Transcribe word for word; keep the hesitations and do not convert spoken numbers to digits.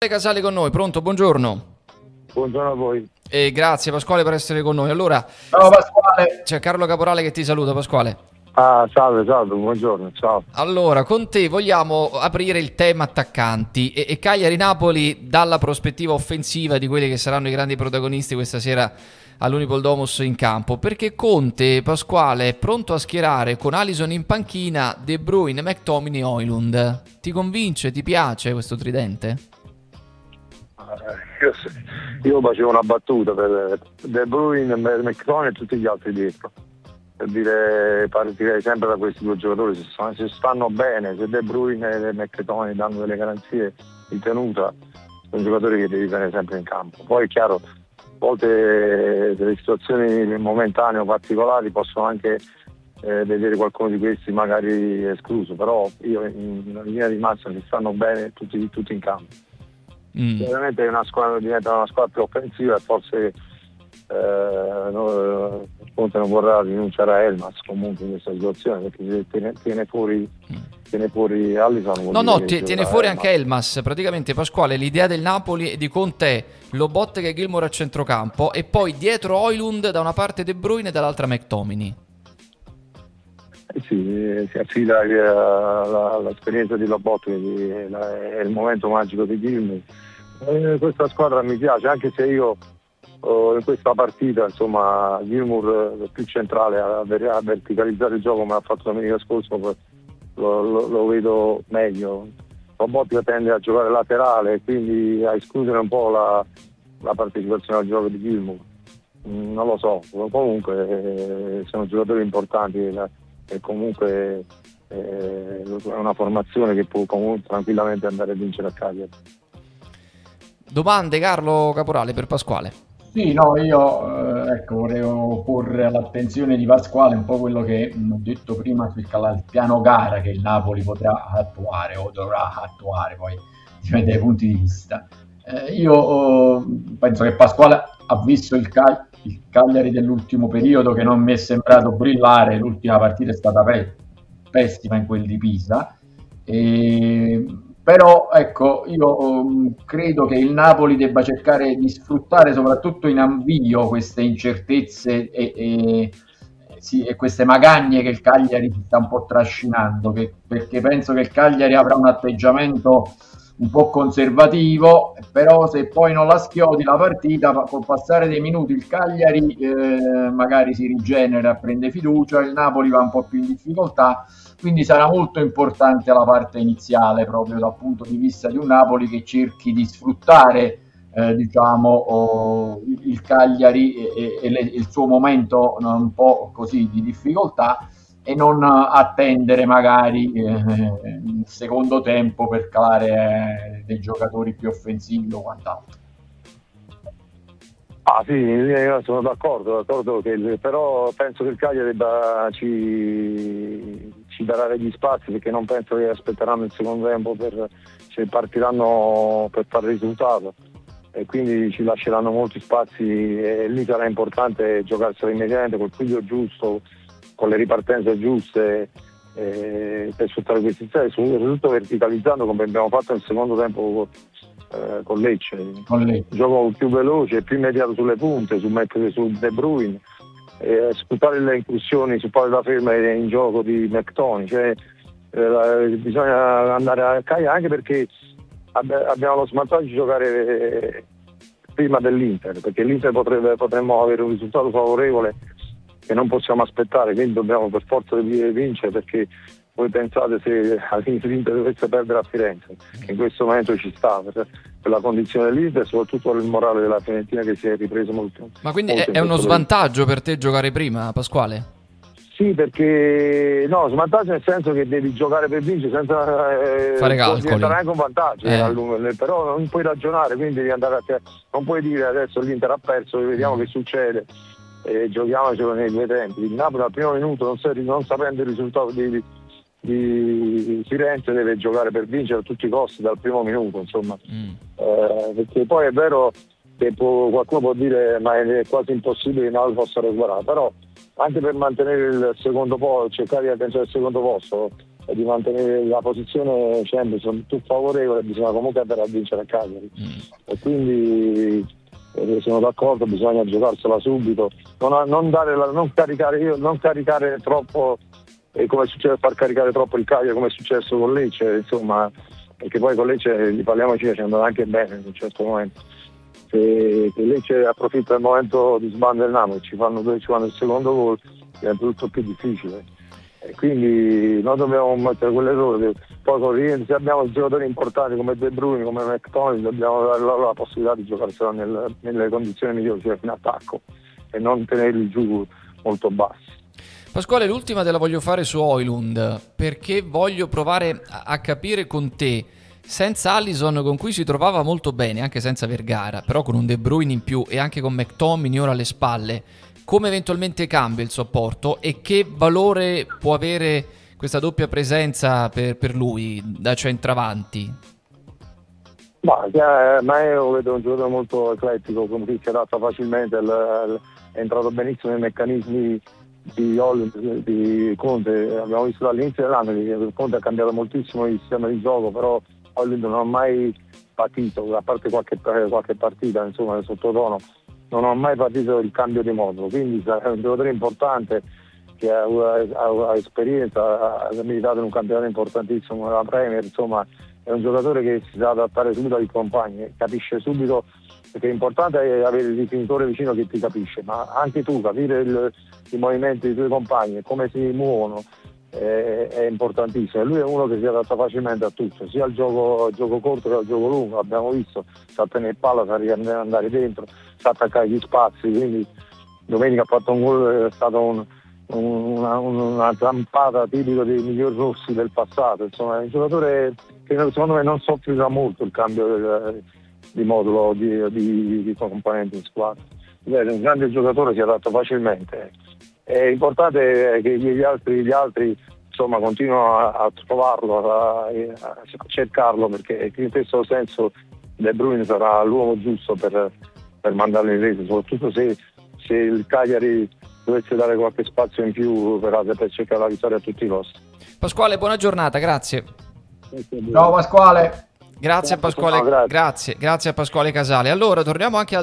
Casale con noi, pronto? Buongiorno. Buongiorno a voi. E grazie Pasquale per essere con noi. Allora, ciao Pasquale. c'è Carlo Caporale che ti saluta. Pasquale. Ah, salve, salve, buongiorno, ciao. Allora, con te vogliamo aprire il tema attaccanti e, e Cagliari-Napoli dalla prospettiva offensiva di quelli che saranno i grandi protagonisti questa sera all'Unipol Domus in campo, perché Conte, Pasquale, è pronto a schierare con Alisson in panchina De Bruyne, McTominay, Højlund. Ti convince, ti piace questo tridente? Io, io facevo una battuta per De Bruyne, McTominay e tutti gli altri dietro, per dire, partirei sempre da questi due giocatori. Se, se stanno bene, se De Bruyne e McTominay danno delle garanzie di tenuta, sono giocatori che devi tenere sempre in campo. Poi è chiaro, a volte delle situazioni momentanee o particolari possono anche eh, vedere qualcuno di questi magari escluso, però io in, in linea di massima, se stanno bene tutti, tutti in campo. Mm. Ovviamente una squadra diventa una squadra più offensiva e forse eh, no, Conte non vorrà rinunciare a Elmas comunque in questa situazione, perché se tiene, tiene fuori tiene fuori Alisson. No, no, t- tiene fuori Elmas. Anche Elmas. Praticamente, Pasquale, l'idea del Napoli e di Conte è Lobotka e Gilmour a centrocampo e poi dietro Højlund, da una parte De Bruyne e dall'altra McTominay. Eh sì, si affida all'esperienza di Lobotka, che è il momento magico di Gilmour. Eh, questa squadra mi piace, anche se io oh, in questa partita, insomma, Gilmour più centrale a, a verticalizzare il gioco, come ha fatto domenica scorsa, lo, lo, lo vedo meglio. Lobotka tende a giocare laterale, quindi a escludere un po' la, la partecipazione al gioco di Gilmour. Mm, non lo so, comunque eh, sono giocatori importanti. La, e comunque eh, è una formazione che può comunque tranquillamente andare a vincere a Cagliari. Domande, Carlo Caporale, per Pasquale? Sì, no, io eh, ecco, volevo porre all'attenzione di Pasquale un po' quello che ho detto prima sul cal- piano gara che il Napoli potrà attuare o dovrà attuare, poi dipende dai punti di vista. Eh, io oh, penso che Pasquale ha visto il Cagliari il Cagliari dell'ultimo periodo, che non mi è sembrato brillare. L'ultima partita è stata pe- pessima in quel di Pisa, e, però ecco, io um, credo che il Napoli debba cercare di sfruttare soprattutto in avvio queste incertezze e, e, sì, e queste magagne che il Cagliari si sta un po' trascinando, che, perché penso che il Cagliari avrà un atteggiamento un po' conservativo, però se poi non la schiodi la partita, col passare dei minuti il Cagliari eh, magari si rigenera, prende fiducia, il Napoli va un po' più in difficoltà, quindi sarà molto importante la parte iniziale, proprio dal punto di vista di un Napoli che cerchi di sfruttare eh, diciamo oh, il Cagliari e, e, e le, il suo momento un po' così di difficoltà, e non attendere magari eh, il secondo tempo per calare eh, dei giocatori più offensivi o quant'altro. Ah sì, io sono d'accordo, d'accordo che, però penso che il Cagliari debba, ci, ci darà degli spazi, perché non penso che aspetteranno il secondo tempo per, cioè, partiranno per fare il risultato, e quindi ci lasceranno molti spazi, e lì sarà importante giocarsela immediatamente col piglio giusto, con le ripartenze giuste, eh, per sfruttare questi stessi, soprattutto verticalizzando come abbiamo fatto nel secondo tempo eh, con Lecce. Con Lecce. Un gioco più veloce, più immediato sulle punte, su, su De Bruyne, eh, sfruttare le incursioni su palla da ferma e in gioco di McTominay. Cioè, eh, bisogna andare a Cagliari, anche perché ab- abbiamo lo svantaggio di giocare eh, prima dell'Inter, perché l'Inter potrebbe, potremmo avere un risultato favorevole che non possiamo aspettare, quindi dobbiamo per forza vincere, perché voi pensate se l'Inter dovesse perdere a Firenze, che in questo momento ci sta per, per la condizione dell'Inter e soprattutto per il morale della Fiorentina, che si è ripreso molto. Ma quindi molto è, è uno svantaggio per te giocare prima, Pasquale? Sì, perché no, svantaggio nel senso che devi giocare per vincere senza eh, fare calcoli. Diventare anche un vantaggio, eh. lungo, però non puoi ragionare, quindi devi andare a te, non puoi dire adesso l'Inter ha perso, vediamo mm. che succede. E giochiamocelo nei due tempi. Il Napoli al primo minuto, non, sa, non sapendo il risultato di, di Firenze, deve giocare per vincere a tutti i costi dal primo minuto, insomma. Mm. Eh, perché poi è vero che può, qualcuno può dire ma è quasi impossibile che il Napoli possa recuperare, però anche per mantenere il secondo posto, cercare di agganciare il secondo posto, e di mantenere la posizione Champions più favorevole, bisogna comunque andare a vincere a Cagliari. Mm. E quindi eh, sono d'accordo, bisogna giocarsela subito, non, non, dare la, non, caricare, io, non caricare troppo, eh, come è successo, far caricare troppo il Cagliari come è successo con Lecce, insomma, perché poi con Lecce, gli parliamoci, ci è andato anche bene in un certo momento. Se, se Lecce approfitta del momento di sbando del Napoli, ci fanno due, ci fanno il secondo gol, diventa tutto più difficile. E quindi noi dobbiamo mettere quell'errore. Poi con, se abbiamo giocatori importanti come De Bruyne, come McTominay, dobbiamo dare loro la possibilità di giocarsela nel, nelle condizioni migliori, cioè in attacco, e non tenerli giù molto bassi. Pasquale, l'ultima te la voglio fare su Højlund, perché voglio provare a, a capire con te, senza Alisson, con cui si trovava molto bene, anche senza Vergara, però con un De Bruyne in più e anche con McTominay ora alle spalle, come eventualmente cambia il suo apporto e che valore può avere questa doppia presenza per, per lui da centravanti? Ma, eh, ma io vedo un giocatore molto eclettico, come si adatta facilmente, il, il, è entrato benissimo nei meccanismi di, Højlund, di Conte. Abbiamo visto dall'inizio dell'anno che Conte ha cambiato moltissimo il sistema di gioco, però Højlund non ha mai patito, a parte qualche, qualche partita, insomma, nel sottotono, non ho mai partito il cambio di modulo, quindi è un giocatore importante che ha, ha, ha esperienza, ha militato in un campionato importantissimo nella Premier, insomma è un giocatore che si sa adattare subito ai compagni, capisce subito, perché è importante avere il definitore vicino che ti capisce, ma anche tu capire il, i movimenti dei tuoi compagni e come si muovono è, è importantissimo. E lui è uno che si adatta facilmente a tutto, sia al gioco, al gioco corto che al gioco lungo, abbiamo visto, sa tenere palla, sa andare dentro, sa attaccare gli spazi, quindi domenica ha fatto un gol, è stato un, una, una zampata tipico dei migliori rossi del passato, insomma è un giocatore che secondo me non soffrirà molto il cambio del, di modulo di, di, di componenti in squadra. È un grande giocatore, si adatta facilmente. È importante che gli altri, gli altri insomma continuano a, a trovarlo, a, a cercarlo, perché in questo senso De Bruyne sarà l'uomo giusto per, per mandarlo in rete, soprattutto se, se il Cagliari dovesse dare qualche spazio in più per, per cercare la vittoria a tutti i costi. Pasquale, buona giornata, grazie. Ciao Pasquale. Grazie a Pasquale, no, grazie. grazie, grazie a Pasquale Casale. Allora, torniamo anche al